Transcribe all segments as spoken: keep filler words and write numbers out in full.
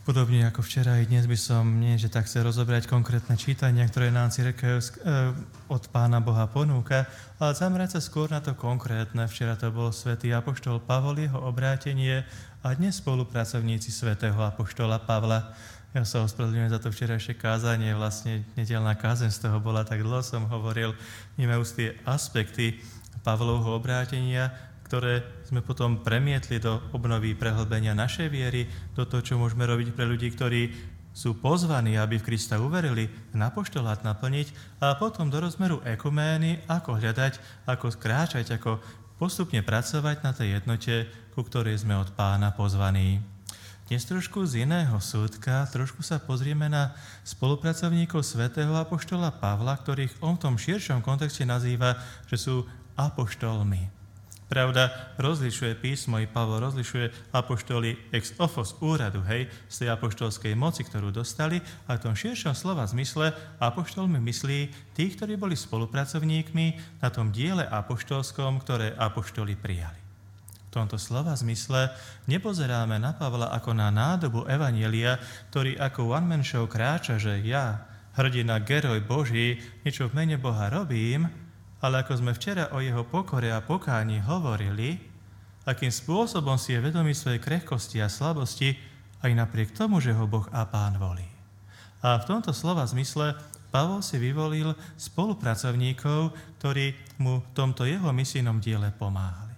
Podobne ako včera aj dnes by som nie, že tak chcel rozobrať konkrétne čítania, ktoré nám cirkev od Pána Boha ponúka, ale zamerať sa skôr na to konkrétne. Včera to bol svätý apoštol Pavol, jeho obrátenie a dnes spolupracovníci svätého apoštola Pavla. Ja sa ospravedlňujem za to včerajšie kázanie, vlastne nedeľná kázeň z toho bola, tak dlho som hovoril, vnímajú tie aspekty Pavlovho obrátenia, ktoré sme potom premietli do obnovy prehlbenia našej viery, do toho, čo môžeme robiť pre ľudí, ktorí sú pozvaní, aby v Krista uverili, na apoštolát naplniť a potom do rozmeru ekumény, ako hľadať, ako skráčať, ako postupne pracovať na tej jednote, ku ktorej sme od Pána pozvaní. Dnes trošku z iného súdka, trošku sa pozrieme na spolupracovníkov svätého apoštola Pavla, ktorých on v tom širšom kontexte nazýva, že sú apoštolmi. Pravda, rozlišuje písmo, i Pavol rozlišuje apoštoli ex ofo z úradu, hej, z tej apoštolskej moci, ktorú dostali, a v tom širšom slova zmysle apoštolmi myslí tých, ktorí boli spolupracovníkmi na tom diele apoštolskom, ktoré apoštoli prijali. V tomto slova zmysle nepozeráme na Pavla ako na nádobu evanjelia, ktorý ako one-man show kráča, že ja, hrdina, geroj Boží, niečo v mene Boha robím, ale ako sme včera o jeho pokore a pokáni hovorili, akým spôsobom si je vedomý svojej krehkosti a slabosti, aj napriek tomu, že ho Boh a Pán volí. A v tomto slova zmysle Pavol si vyvolil spolupracovníkov, ktorí mu v tomto jeho misijnom diele pomáhali.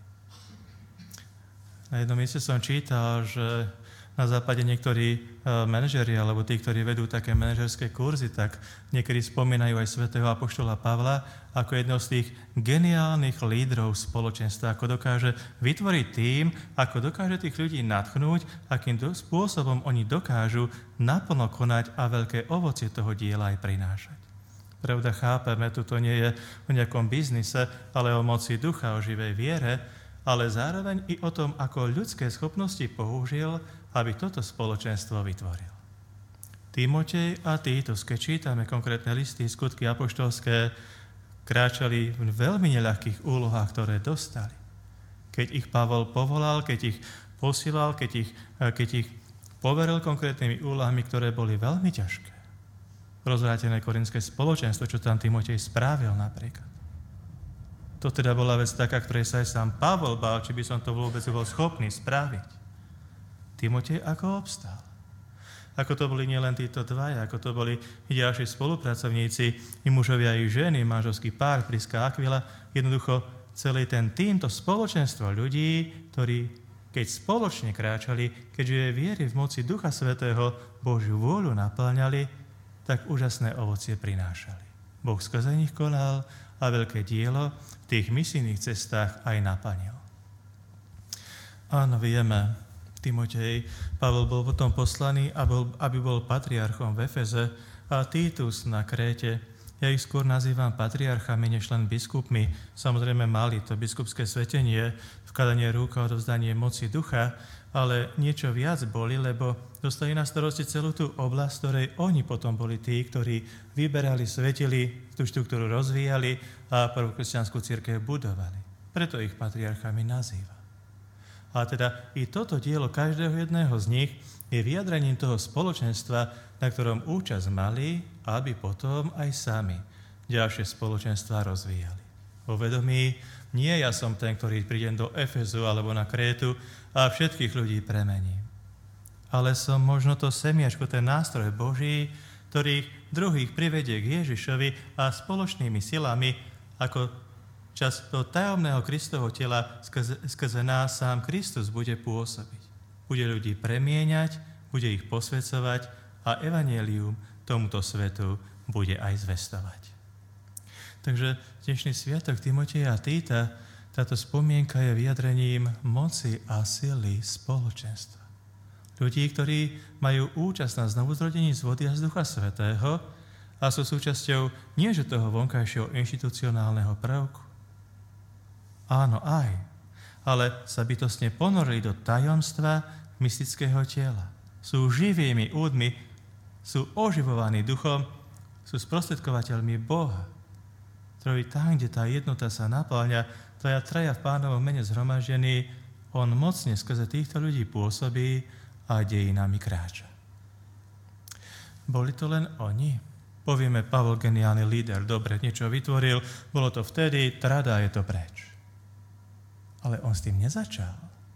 Na jednom mieste som čítal, že na západe niektorí manažeri alebo tí, ktorí vedú také manažerské kurzy, tak niekedy spomínajú aj svätého apoštola Pavla ako jedného z tých geniálnych lídrov spoločenstva, ako dokáže vytvoriť tým, ako dokáže tých ľudí nadchnúť, akým spôsobom oni dokážu naplno konať a veľké ovocie toho diela aj prinášať. Pravda, chápeme, tu to nie je o nejakom biznise, ale o moci ducha, o živej viere, ale zároveň i o tom, ako ľudské schopnosti použil, aby toto spoločenstvo vytvoril. Timotej a Titus, keď čítame konkrétne listy, skutky apoštolské, kráčali v veľmi neľahkých úlohách, ktoré dostali. Keď ich Pavol povolal, keď ich posílal, keď ich, keď ich poveril konkrétnymi úlohami, ktoré boli veľmi ťažké. Rozvrátené korinské spoločenstvo, čo tam Timotej správil napríklad. To teda bola vec taká, ktorej sa aj sám Pavol bál, či by som to vôbec bol schopný spraviť. Timotej ako obstál. Ako to boli nielen títo dvaja, ako to boli i ďalší spolupracovníci, i mužovia, i ženy, manželský pár, Priska a Akvila, jednoducho celý ten tým, to spoločenstvo ľudí, ktorí, keď spoločne kráčali, keďže je viery v moci Ducha Svätého Božiu vôľu naplňali, tak úžasné ovocie prinášali. Boh skrze nich konal a veľké dielo v tých misijných cestách aj naplnil. Áno, vieme, Timotej, Pavol bol potom poslaný, aby bol patriarchom v Efeze a Titus na Kréte. Ja ich skôr nazývam patriarchami, než len biskupmi. Samozrejme mali to biskupské svetenie, vkladanie rúk a odovzdanie moci ducha, ale niečo viac boli, lebo dostali na starosti celú tú oblasť, ktorej oni potom boli tí, ktorí vyberali, svetili, tú štruktúru rozvíjali a prvokresťanskú cirkev budovali. Preto ich patriarchami nazýva. A teda i toto dielo každého jedného z nich je vyjadrením toho spoločenstva, na ktorom účasť mali, aby potom aj sami ďalšie spoločenstva rozvíjali. Vo vedomí, nie ja som ten, ktorý prídem do Efezu alebo na Krétu a všetkých ľudí premením. Ale som možno to semiačko, ten nástroj Boží, ktorý druhých privedie k Ježišovi a spoločnými silami, ako čas do tajomného Kristovho tela skrze, skrze nás sám Kristus bude pôsobiť. Bude ľudí premieňať, bude ich posvedzovať a evanjelium tomuto svetu bude aj zvestovať. Takže dnešný sviatok Timoteja a Týta, táto spomienka je vyjadrením moci a sily spoločenstva. Ľudí, ktorí majú účasť na znovuzrodení z vody a z Ducha Svätého a sú súčasťou nie že toho vonkajšieho inštitucionálneho prvku. Áno, aj, ale sa bytostne ponorili do tajomstva mystického tela. Sú živými údmi, sú oživovaní duchom, sú sprostredkovateľmi Boha, ktorý tam, kde tá jednota sa napĺňa, traja traja v Pánovom mene zhromaždení, on mocne skrze týchto ľudí pôsobí a dejinami kráča. boli to len oni? Povieme, Pavol, geniálny líder, dobre, niečo vytvoril, bolo to vtedy, trada, je to preč. Ale on s tým nezačal.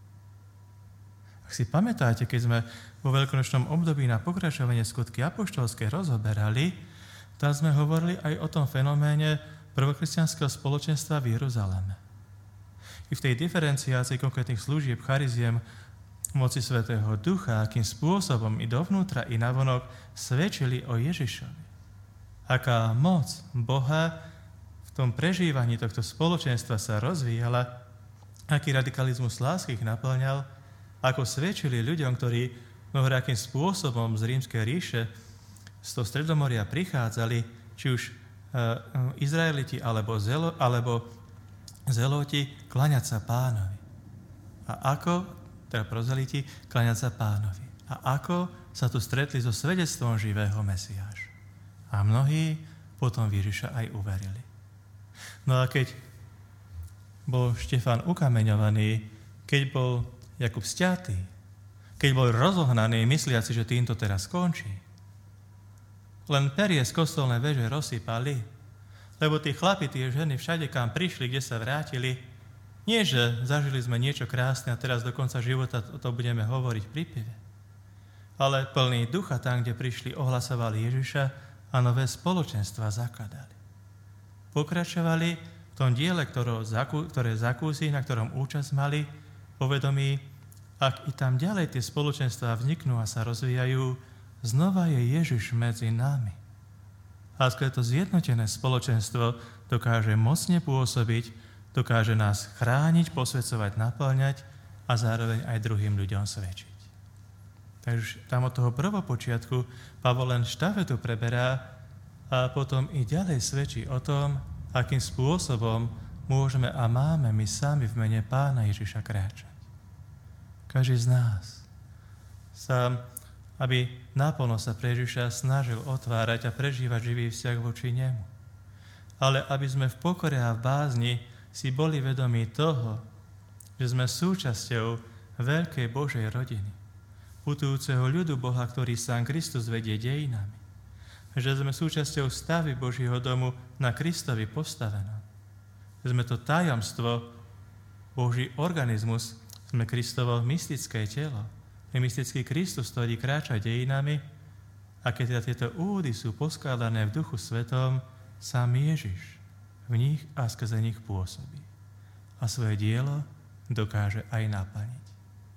Ak si pamätáte, keď sme vo veľkonočnom období na pokračovanie skutky apoštolské rozoberali, tam sme hovorili aj o tom fenoméne prvokresťanského spoločenstva v Jeruzaleme. I v tej diferenciácii konkrétnych služieb, chariziem, moci Svätého Ducha, akým spôsobom i dovnútra, i navonok svedčili o Ježišovi. Aká moc Boha v tom prežívaní tohto spoločenstva sa rozvíjala, aký radikalizmus lásky ich naplňal, ako svedčili ľuďom, ktorí mnohorakým spôsobom z Rímskej ríše z toho Stredomoria prichádzali, či už e, Izraeliti alebo, zelo, alebo zeloti, kláňať sa Pánovi. A ako, teda prozeliti, kláňať sa Pánovi. A ako sa tu stretli so svedectvom živého Mesiáša. A mnohí potom v Ježiša aj uverili. No a keď bol Štefán ukameňovaný, keď bol Jakub sťatý, keď bol rozohnaný, mysliaci, že týmto teraz skončí, len perie z kostolnej veže rozsypali, lebo tí chlapi, tie ženy všade, kam prišli, kde sa vrátili, nie, že zažili sme niečo krásne a teraz do konca života to, to budeme hovoriť pri pive, ale plný ducha tam, kde prišli, ohlasovali Ježiša a nové spoločenstva zakladali. Pokračovali v tom diele, ktoré zakúsi, na ktorom účasť mali, povedomí, ak i tam ďalej tie spoločenstvá vzniknú a sa rozvíjajú, znova je Ježiš medzi nami. A skrze to zjednotené spoločenstvo dokáže mocne pôsobiť, dokáže nás chrániť, posvedzovať, naplňať a zároveň aj druhým ľuďom svedčiť. Takže tam od toho prvopočiatku Pavol len štafetu preberá a potom i ďalej svedčí o tom, akým spôsobom môžeme a máme my sami v mene Pána Ježiša kráčať. Každý z nás sa, aby naplno sa pre Ježiša snažil otvárať a prežívať živý vzťah voči nemu. Ale aby sme v pokore a v bázni si boli vedomí toho, že sme súčasťou veľkej Božej rodiny, putujúceho ľudu Boha, ktorý sám Kristus vedie dejinami. Že sme súčasťou stavy Božieho domu na Kristovi postavenom. Že sme to tajomstvo, Boží organizmus, sme Kristovo mystické telo. Je mystický Kristus, ktorý kráča dejinami a keď teda tieto údy sú poskladané v Duchu Svetom, sám Ježiš v nich a skrze nich pôsobí. A svoje dielo dokáže aj naplniť.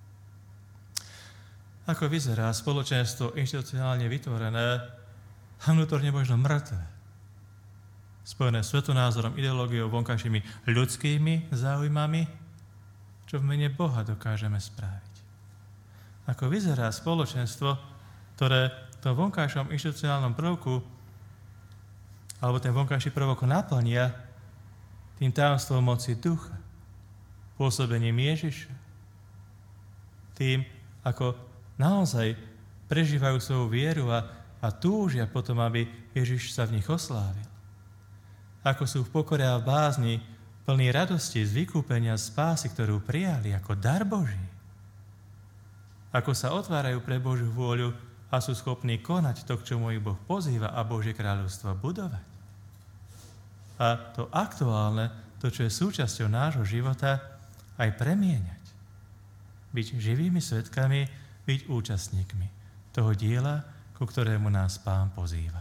Ako vyzerá spoločenstvo inštitucionálne vytvorené a vnútorne možno mŕtve, spojené s svetonázorom, ideológiou, vonkajšími ľudskými záujmami, čo v mene Boha dokážeme spraviť. Ako vyzerá spoločenstvo, ktoré v tom vonkajšom inštitucionálnom prvku alebo ten vonkajší prvok naplnia tým tajomstvom moci ducha, pôsobením Ježiša, tým, ako naozaj prežívajú svoju vieru a, a túžia potom, aby Ježiš sa v nich oslávil. Ako sú v pokore a v bázni plný radosti z vykúpenia spásy, ktorú prijali ako dar Boží. Ako sa otvárajú pre Božiu vôľu a sú schopní konať to, k čomu ich Boh pozýva a Božie kráľovstvo budovať. A to aktuálne, to, čo je súčasťou nášho života, aj premieňať. Byť živými svedkami, byť účastníkmi toho diela, ku ktorému nás Pán pozýva.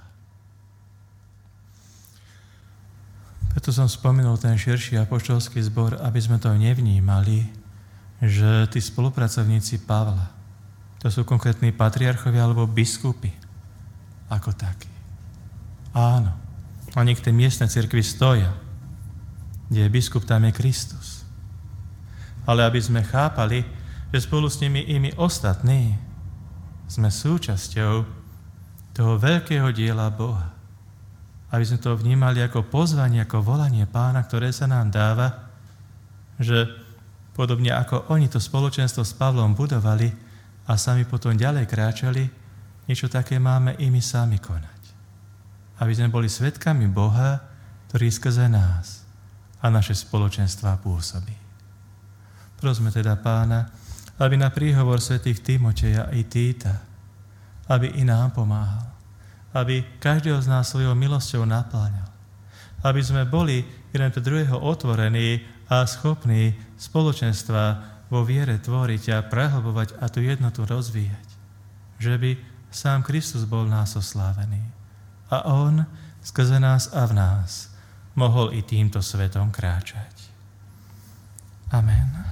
Preto som spomenul ten širší apoštolský zbor, aby sme to nevnímali, že tí spolupracovníci Pavla, to sú konkrétni patriarchovia alebo biskupy, ako takí. Áno, oni k tej miestnej cirkvi stoja, kde je biskup, tam je Kristus. Ale aby sme chápali, že spolu s nimi i my ostatní sme súčasťou toho veľkého diela Boha. Aby sme to vnímali ako pozvanie, ako volanie Pána, ktoré sa nám dáva, že podobne ako oni to spoločenstvo s Pavlom budovali a sami potom ďalej kráčali, niečo také máme i my sami konať. Aby sme boli svedkami Boha, ktorý skrze nás a naše spoločenstvá pôsobí. Prosme teda Pána, aby na príhovor svätých Timoteja i Týta, aby i nám pomáhal, aby každého z nás svojou milosťou napĺňal. Aby sme boli jeden pre druhého otvorení a schopní spoločenstva vo viere tvoriť a prehlbovať a tú jednotu rozvíjať. Že by sám Kristus bol nás oslávený. A on skrze nás a v nás mohol i týmto svetom kráčať. Amen.